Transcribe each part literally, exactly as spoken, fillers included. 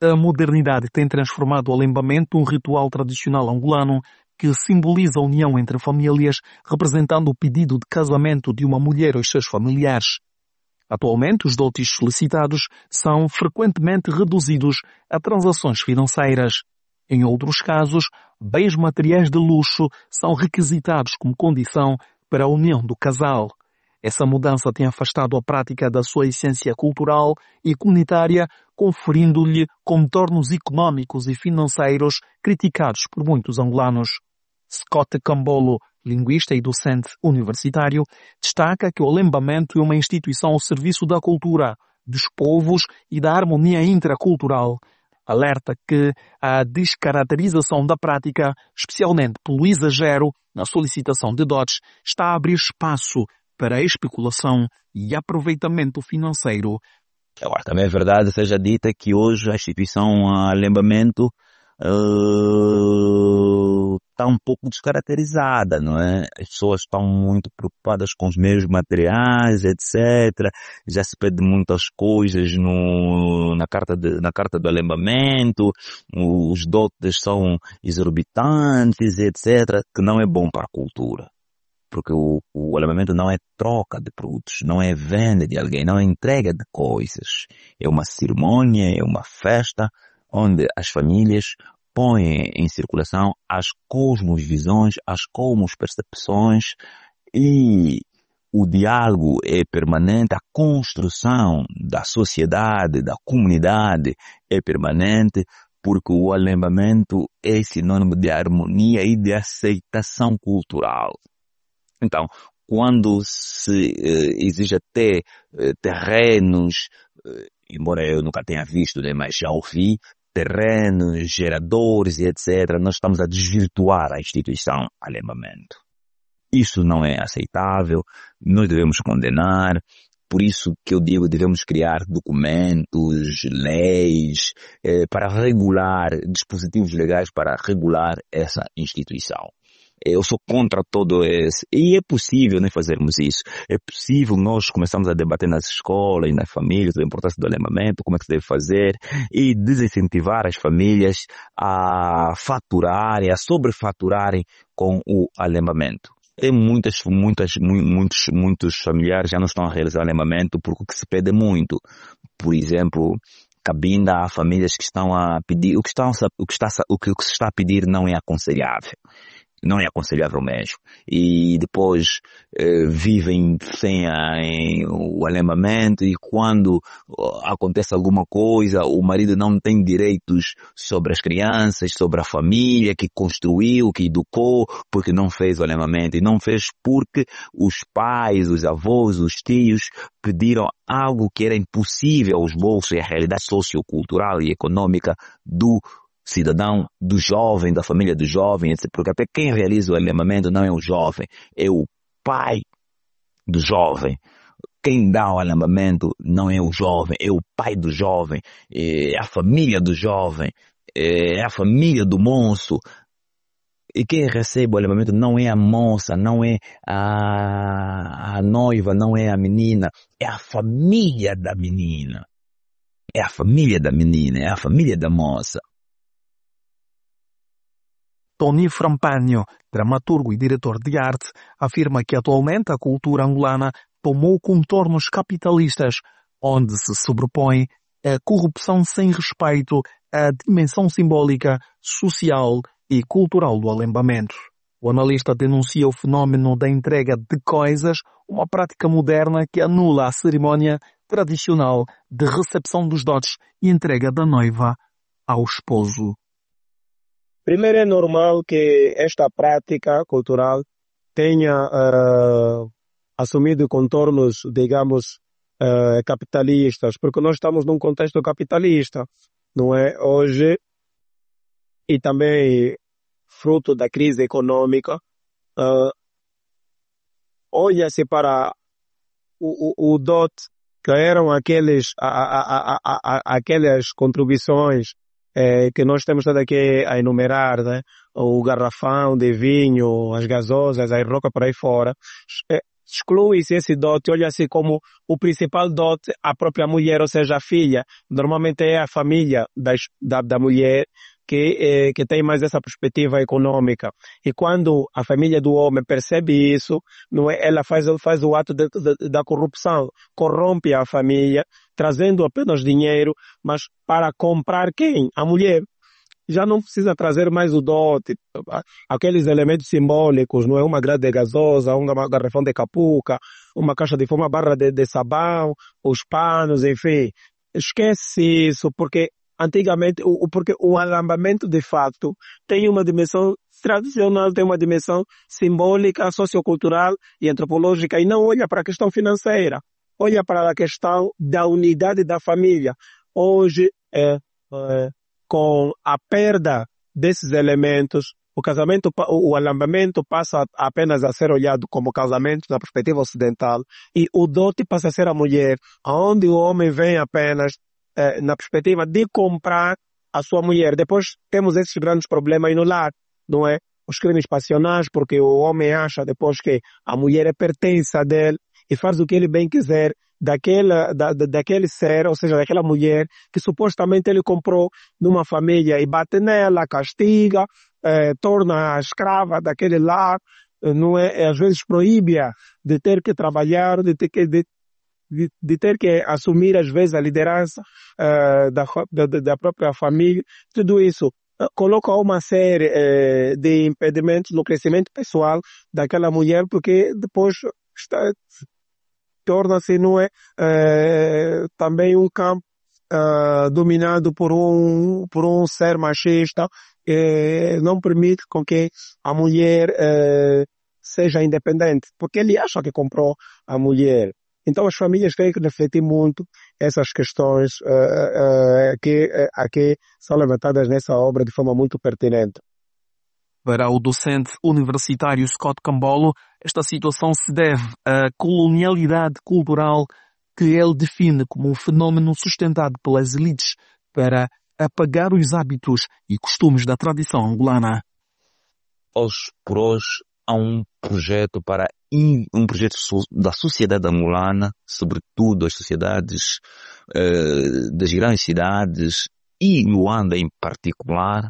A modernidade tem transformado o alembamento um ritual tradicional angolano que simboliza a união entre famílias, representando o pedido de casamento de uma mulher aos seus familiares. Atualmente, os dotes solicitados são frequentemente reduzidos a transações financeiras. Em outros casos, bens materiais de luxo são requisitados como condição para a união do casal. Essa mudança tem afastado a prática da sua essência cultural e comunitária, conferindo-lhe contornos econômicos e financeiros criticados por muitos angolanos. Scott Cambolo, linguista e docente universitário, destaca que o alembamento é uma instituição ao serviço da cultura, dos povos e da harmonia intracultural. Alerta que a descaracterização da prática, especialmente pelo exagero na solicitação de dotes, está a abrir espaço para a especulação e aproveitamento financeiro. Agora, também é verdade, seja dita que hoje a instituição alembamento uh, está um pouco descaracterizada, não é? As pessoas estão muito preocupadas com os meios materiais, etcétera. Já se pede muitas coisas no, na, carta de, na carta do alembamento, os dotes são exorbitantes, etcétera, que não é bom para a cultura. Porque o, o alembamento não é troca de produtos, não é venda de alguém, não é entrega de coisas. É uma cerimônia, é uma festa onde as famílias põem em circulação as cosmovisões, as cosmopercepções e o diálogo é permanente, a construção da sociedade, da comunidade é permanente, porque o alembamento é sinônimo de harmonia e de aceitação cultural. Então, quando se eh, exige até eh, terrenos, eh, embora eu nunca tenha visto, né, mas já ouvi, terrenos, geradores e etcétera, nós estamos a desvirtuar a instituição alembamento. Isso não é aceitável, nós devemos condenar, por isso que eu digo, devemos criar documentos, leis, eh, para regular, dispositivos legais para regular essa instituição. Eu sou contra todo esse. E é possível nós fazermos isso. É possível nós começarmos a debater nas escolas e nas famílias a importância do alembamento, como é que se deve fazer, e desincentivar as famílias a faturarem, a sobrefaturarem com o alembamento. Tem muitas, muitas, muitos, muitos familiares já não estão a realizar alembamento porque o que se pede muito. Por exemplo, cabinda a famílias que estão a pedir, o que, estão, o que, está, o que se está a pedir não é aconselhável. Não é aconselhável mesmo. E depois eh, vivem sem a, em, o alembamento e quando oh, acontece alguma coisa, o marido não tem direitos sobre as crianças, sobre a família que construiu, que educou, porque não fez o alembamento. E não fez porque os pais, os avós, os tios pediram algo que era impossível aos bolsos e à realidade sociocultural e econômica do cidadão, do jovem, da família do jovem, etcétera. Porque até quem realiza o alembamento não é o jovem, é o pai do jovem. Quem dá o alembamento não é o jovem, é o pai do jovem, é a família do jovem, é a família do moço. E quem recebe o alembamento não é a moça, não é a, a noiva, não é a menina, é a família da menina. É a família da menina, é a família da moça. Tony Frampagno, dramaturgo e diretor de arte, afirma que atualmente a cultura angolana tomou contornos capitalistas, onde se sobrepõe a corrupção sem respeito à dimensão simbólica, social e cultural do alembamento. O analista denuncia o fenómeno da entrega de coisas, uma prática moderna que anula a cerimônia tradicional de recepção dos dotes e entrega da noiva ao esposo. Primeiro, é normal que esta prática cultural tenha uh, assumido contornos, digamos, uh, capitalistas, porque nós estamos num contexto capitalista, não é? Hoje, e também fruto da crise econômica, uh, olha-se para o, o, o D O T, que eram aqueles, a, a, a, a, aquelas contribuições É, que nós temos estado aqui a enumerar, né? O garrafão de vinho, as gasosas, a roca por aí fora, é, exclui-se esse dote, olha-se como o principal dote a própria mulher, ou seja, a filha. Normalmente é a família da, da, da mulher que, eh, que tem mais essa perspectiva econômica. E quando a família do homem percebe isso, não é, ela faz, faz o ato de, de, da corrupção, corrompe a família, trazendo apenas dinheiro, mas para comprar quem? A mulher. Já não precisa trazer mais o dote, aqueles elementos simbólicos, não é? Uma grade de gasosa, um garrafão de capuca, uma caixa de fome, uma barra de, de sabão, os panos, enfim. Esquece isso, porque antigamente, o, porque o alambamento de facto tem uma dimensão tradicional, tem uma dimensão simbólica, sociocultural e antropológica, e não olha para a questão financeira, olha para a questão da unidade da família. Hoje, é, é com a perda desses elementos, o casamento, o alambamento passa apenas a ser olhado como casamento na perspectiva ocidental, e o dote passa a ser a mulher, onde o homem vem apenas eh, na perspectiva de comprar a sua mulher. Depois temos esses grandes problemas aí no lar, não é? Os crimes passionais, porque o homem acha depois que a mulher é pertença dele e faz o que ele bem quiser daquela, da, daquele ser, ou seja, daquela mulher que supostamente ele comprou numa família, e bate nela, castiga, eh, torna a escrava daquele lar, não é? Às vezes proíbe-a de ter que trabalhar, de ter que, de, de, de ter que assumir às vezes a liderança eh, da, da, da própria família. Tudo isso eh, coloca uma série eh, de impedimentos no crescimento pessoal daquela mulher, porque depois está torna-se, não é, é, também um campo é, dominado por um, por um ser machista, que não permite com que a mulher é, seja independente, porque ele acha que comprou a mulher. Então as famílias têm que refletir muito essas questões é, é, que, é, aqui são levantadas nessa obra de forma muito pertinente. Para o docente universitário Scott Cambolo, esta situação se deve à colonialidade cultural que ele define como um fenômeno sustentado pelas elites para apagar os hábitos e costumes da tradição angolana. Hoje por hoje há um projeto para um projeto da sociedade angolana, sobretudo as sociedades eh, das grandes cidades e Luanda em particular,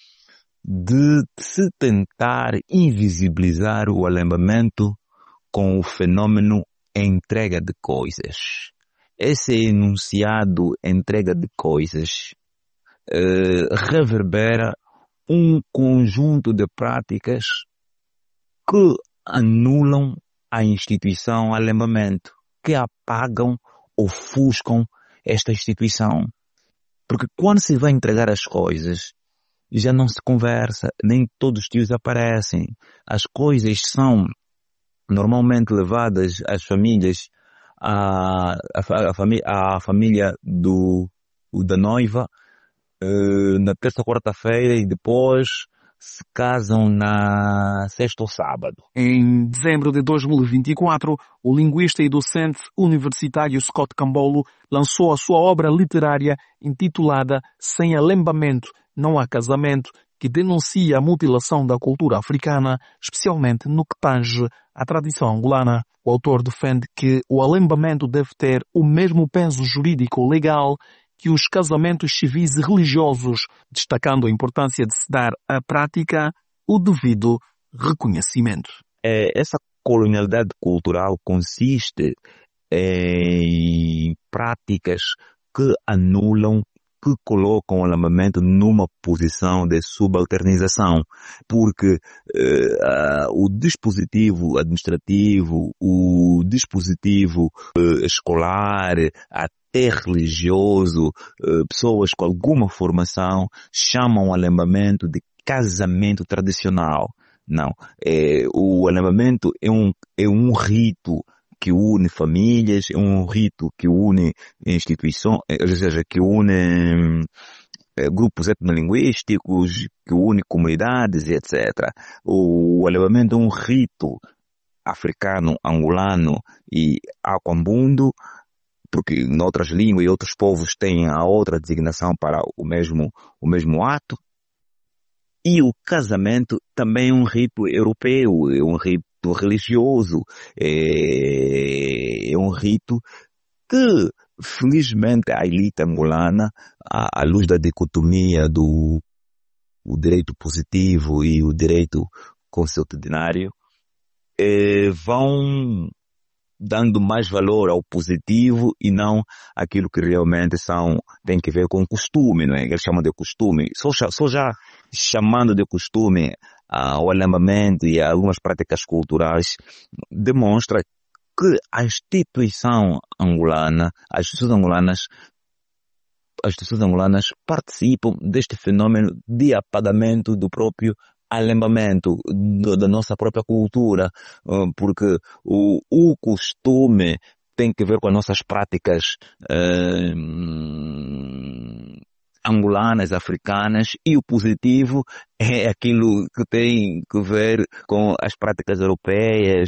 de se tentar invisibilizar o alambamento com o fenômeno entrega de coisas. Esse enunciado entrega de coisas eh, reverbera um conjunto de práticas que anulam a instituição alambamento, que apagam, ofuscam esta instituição. Porque quando se vai entregar as coisas, já não se conversa, nem todos os tios aparecem. As coisas são normalmente levadas às famílias, à, à, à, famí à família do, da noiva, uh, na terça, quarta-feira, e depois se casam na sexta ou sábado. Em dezembro de dois mil e vinte e quatro, o linguista e docente universitário Scott Cambolo lançou a sua obra literária intitulada Sem Alambamento Não Há Casamento, que denuncia a mutilação da cultura africana, especialmente no que tange à tradição angolana. O autor defende que o alambamento deve ter o mesmo peso jurídico-legal que os casamentos civis e religiosos, destacando a importância de se dar à prática o devido reconhecimento. É, essa colonialidade cultural consiste em práticas que anulam, que colocam o alambamento numa posição de subalternização, porque uh, uh, o dispositivo administrativo, o dispositivo uh, escolar, até religioso, uh, pessoas com alguma formação chamam o alambamento de casamento tradicional. Não, é, o alambamento é um, é um rito que une famílias, é um rito que une instituições, ou seja, que une é, grupos etnolinguísticos, que une comunidades, etcétera. O alambamento é um rito africano, angolano e aquambundo, porque em outras línguas e outros povos têm a outra designação para o mesmo, o mesmo ato. E o casamento também é um rito europeu, é um rito rito religioso, é, é um rito que, felizmente, a elite angolana, à, à luz da dicotomia do o direito positivo e o direito consuetudinário, eh, vão dando mais valor ao positivo e não aquilo que realmente são, tem que ver com costume, não é? Eles chamam de costume. Só, só já chamando de costume ah, o alambamento e algumas práticas culturais demonstra que a instituição angolana, as instituições angolanas, as instituições angolanas participam deste fenômeno de apagamento do próprio alembamento da nossa própria cultura, porque o, o costume tem que ver com as nossas práticas eh, angolanas, africanas, e o positivo é aquilo que tem que ver com as práticas europeias,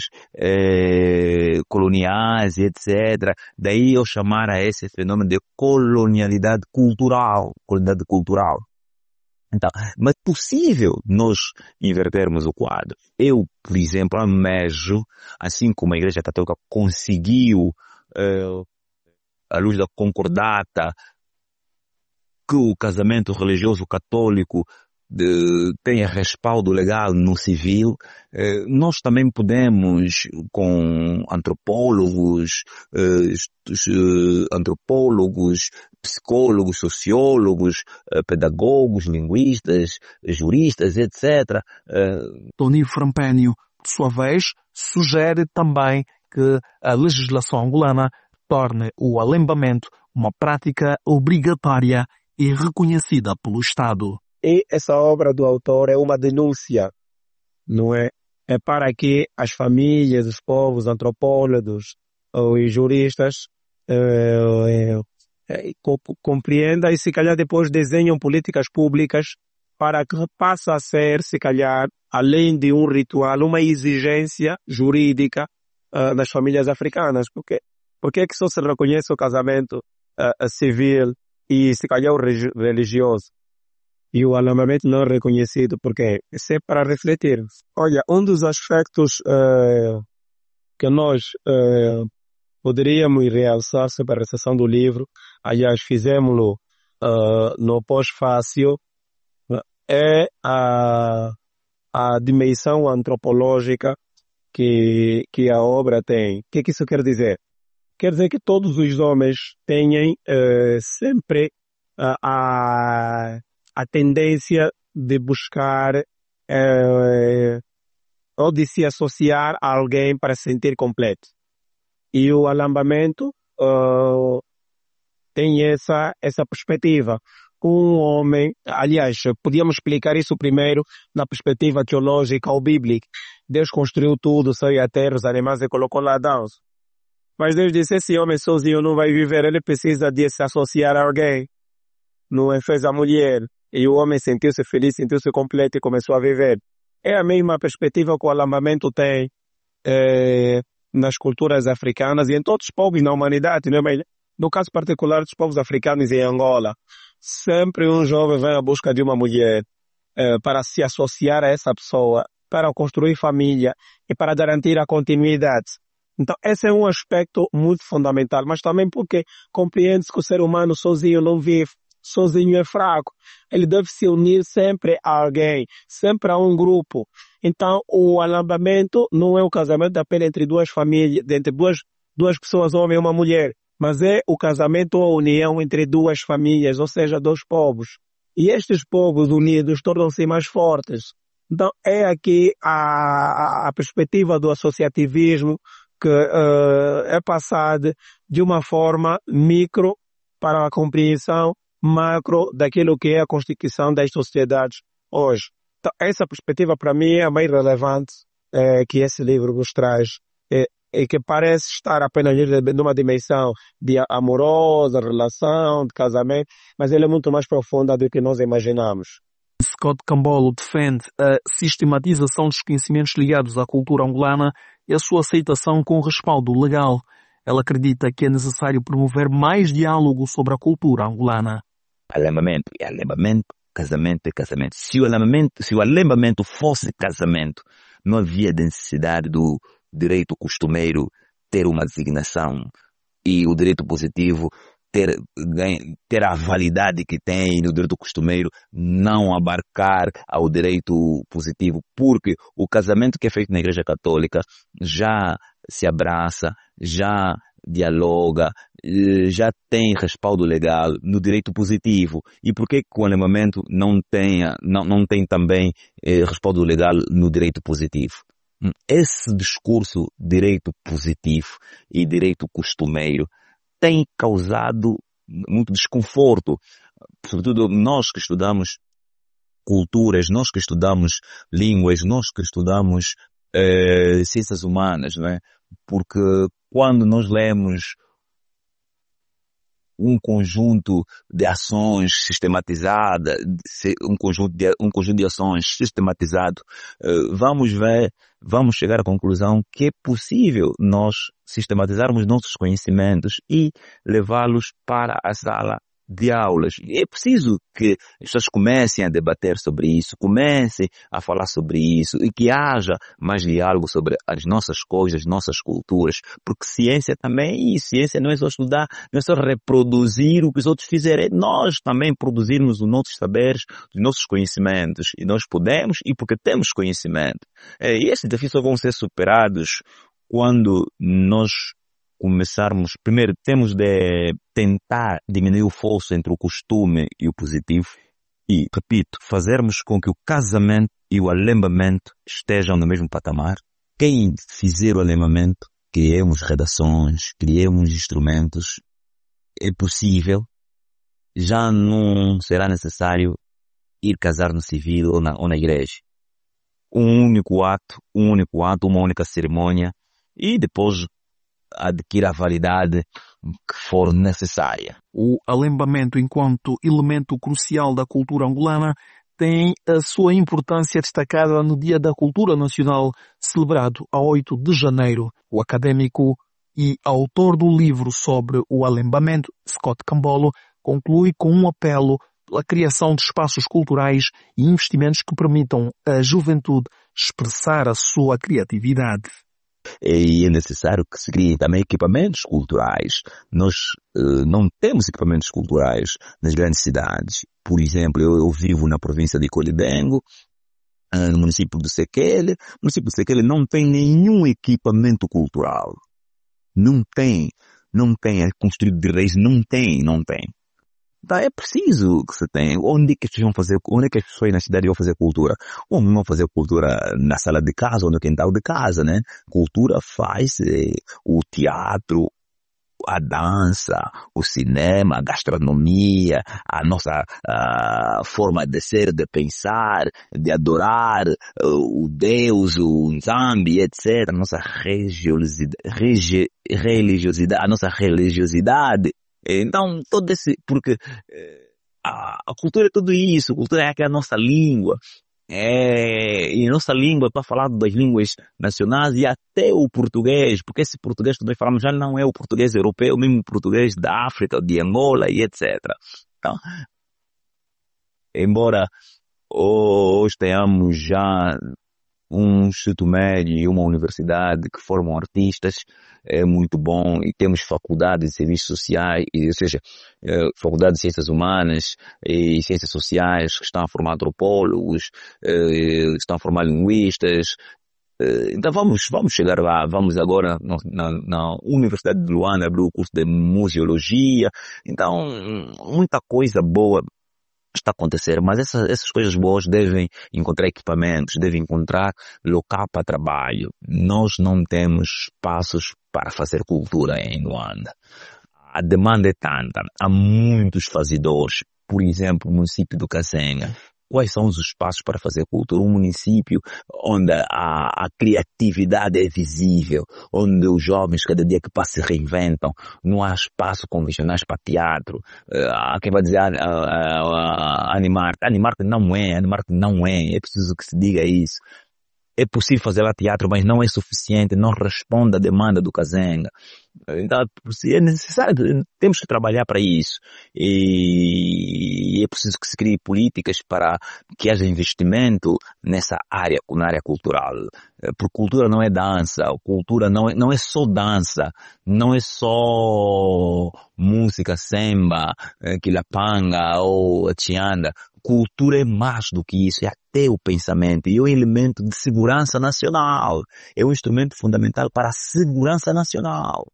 eh, coloniais, etcétera. Daí eu chamar a esse fenômeno de colonialidade cultural, colonialidade cultural. Então, mas é possível nós invertermos o quadro. Eu, por exemplo, almejo, assim como a Igreja Católica conseguiu, eh, à luz da concordata, que o casamento religioso católico de, tenha respaldo legal no civil, eh, nós também podemos, com antropólogos, eh, antropólogos, psicólogos, sociólogos, eh, pedagogos, linguistas, juristas, etcétera. Eh... Tony Frampênio, de sua vez, sugere também que a legislação angolana torne o alembamento uma prática obrigatória e reconhecida pelo Estado. E essa obra do autor é uma denúncia, não é? É para que as famílias, os povos, antropólogos e juristas eh, eh, compreendam e se calhar depois desenham políticas públicas para que passe a ser, se calhar, além de um ritual, uma exigência jurídica uh, nas famílias africanas. Porque, porque é que só se reconhece o casamento uh, civil e se calhar o religioso e o alambamento não é reconhecido? Porque isso é para refletir. Olha, um dos aspectos uh, que nós uh, poderíamos realçar sobre a recepção do livro, aliás, fizemos-lo uh, no pós-fácil, é a, a dimensão antropológica que, que a obra tem. O que, que isso quer dizer? Quer dizer que todos os homens têm uh, sempre uh, a, a tendência de buscar uh, ou de se associar a alguém para se sentir completo. E o alambamento uh, tem essa, essa perspectiva. Um homem, aliás, podíamos explicar isso primeiro na perspectiva teológica ou bíblica. Deus construiu tudo, o céu e a terra, os animais, e colocou lá Adão. Mas Deus disse, esse homem sozinho não vai viver, ele precisa de se associar a alguém. Não é? Fez a mulher, e o homem sentiu-se feliz, sentiu-se completo e começou a viver. É a mesma perspectiva que o alambamento tem é, nas culturas africanas e em todos os povos na humanidade, não é? No caso particular dos povos africanos em Angola, sempre um jovem vai à busca de uma mulher eh, para se associar a essa pessoa, para construir família e para garantir a continuidade. Então, esse é um aspecto muito fundamental, mas também porque compreende-se que o ser humano sozinho não vive, sozinho é fraco. Ele deve se unir sempre a alguém, sempre a um grupo. Então, o alambamento não é o casamento apenas entre duas famílias, entre duas, duas pessoas, um homem e uma mulher, mas é o casamento ou a união entre duas famílias, ou seja, dois povos. E estes povos unidos tornam-se mais fortes. Então, é aqui a, a, a perspectiva do associativismo que uh, é passada de uma forma micro para a compreensão macro daquilo que é a constituição das sociedades hoje. Então, essa perspectiva, para mim, é a mais relevante é, que esse livro nos traz. É, e que parece estar apenas numa dimensão de amorosa, relação, de casamento, mas ele é muito mais profunda do que nós imaginamos. Scott Cambolo defende a sistematização dos conhecimentos ligados à cultura angolana e a sua aceitação com respaldo legal. Ela acredita que é necessário promover mais diálogo sobre a cultura angolana. Alembamento é alembamento, casamento é casamento. Se o alembamento, se o alembamento fosse casamento, não havia necessidade do direito costumeiro ter uma designação e o direito positivo ter, ter a validade que tem no direito costumeiro não abarcar ao direito positivo, porque o casamento que é feito na Igreja Católica já se abraça, já dialoga, já tem respaldo legal no direito positivo. E por que o alemamento não tem, não, não tem também eh, respaldo legal no direito positivo? Esse discurso direito positivo e direito costumeiro tem causado muito desconforto, sobretudo nós que estudamos culturas, nós que estudamos línguas, nós que estudamos eh, ciências humanas, não é? Porque quando nós lemos um conjunto de ações sistematizadas, um conjunto de, um conjunto de ações sistematizado, vamos ver, vamos chegar à conclusão que é possível nós sistematizarmos nossos conhecimentos e levá-los para a sala de aulas. É preciso que as pessoas comecem a debater sobre isso, comecem a falar sobre isso e que haja mais diálogo sobre as nossas coisas, as nossas culturas, porque ciência também, e ciência não é só estudar, não é só reproduzir o que os outros fizeram, é nós também produzirmos os nossos saberes, os nossos conhecimentos, e nós podemos e porque temos conhecimento. E esses desafios só vão ser superados quando nós começarmos, primeiro temos de tentar diminuir o fosso entre o costume e o positivo e, repito, fazermos com que o casamento e o alembamento estejam no mesmo patamar. Quem fizer o alembamento, criemos redações, criemos instrumentos, é possível, já não será necessário ir casar no civil ou na, ou na igreja. Um único ato, um único ato, uma única cerimônia e depois adquirir a validade que for necessária. O alembamento, enquanto elemento crucial da cultura angolana, tem a sua importância destacada no Dia da Cultura Nacional, celebrado a oito de janeiro. O académico e autor do livro sobre o alembamento, Scott Cambolo, conclui com um apelo pela criação de espaços culturais e investimentos que permitam à juventude expressar a sua criatividade. E é necessário que se criem também equipamentos culturais. Nós uh, não temos equipamentos culturais nas grandes cidades. Por exemplo, eu, eu vivo na província de Colidengo, uh, no município de Sequele. O município de Sequele não tem nenhum equipamento cultural. Não tem. Não tem. É construído de raiz. Não tem. Não tem. Então é preciso que se tenha. Onde é que as pessoas vão fazer, onde é que as pessoas na cidade vão fazer cultura? Ou vão fazer cultura na sala de casa ou no quintal de casa, né? Cultura faz eh, o teatro, a dança, o cinema, a gastronomia, a nossa a forma de ser, de pensar, de adorar uh, o Deus, o Nzambi, etcétera. A nossa religiosidade, regi, religiosidade, a nossa religiosidade. Então, todo esse, porque a, a cultura é tudo isso, a cultura é aquela nossa língua, é, e a nossa língua, para falar das línguas nacionais e até o português, porque esse português que nós falamos já não é o português europeu, mesmo o português da África, de Angola e etcétera. Então, embora hoje tenhamos já um instituto médio e uma universidade que formam artistas, é muito bom, e temos faculdades de serviços sociais, ou seja, é, faculdade de ciências humanas e ciências sociais que estão a formar antropólogos, é, estão a formar linguistas. É, então vamos, vamos chegar lá, vamos agora na, na, na Universidade de Luanda abrir o curso de museologia. Então, muita coisa boa está a acontecer, mas essa, essas coisas boas devem encontrar equipamentos, devem encontrar local para trabalho. Nós não temos espaços para fazer cultura em Luanda. A demanda é tanta, há muitos fazedores. Por exemplo, o município do Kasenga. Quais são os espaços para fazer cultura? Um município onde a, a criatividade é visível, onde os jovens cada dia que passam se reinventam, não há espaço convencionais para teatro. Uh, há quem vai dizer uh, uh, uh, Animarte. Animarte não é, Animarte não é, é preciso que se diga isso. é possível fazer lá teatro, mas não é suficiente, não responde à demanda do Kazenga. Então, é necessário, temos que trabalhar para isso. E é preciso que se criem políticas para que haja investimento nessa área, na área cultural. Porque cultura não é dança, cultura não é, não é só dança, não é só música, samba, quilapanga ou chianda. Cultura é mais do que isso, é até o pensamento, e é um elemento de segurança nacional, é um instrumento fundamental para a segurança nacional.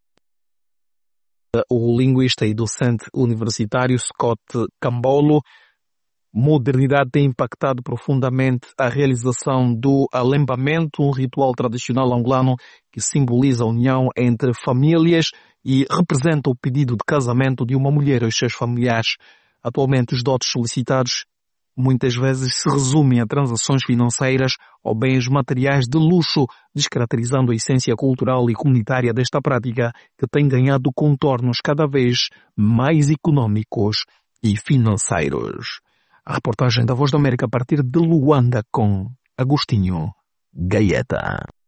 O linguista e docente universitário Scott Cambolo: modernidade tem impactado profundamente a realização do alembamento, um ritual tradicional angolano que simboliza a união entre famílias e representa o pedido de casamento de uma mulher aos seus familiares. Atualmente, os dotes solicitados muitas vezes se resumem a transações financeiras ou bens materiais de luxo, descaracterizando a essência cultural e comunitária desta prática, que tem ganhado contornos cada vez mais econômicos e financeiros. A reportagem da Voz da América a partir de Luanda com Agostinho Gaeta.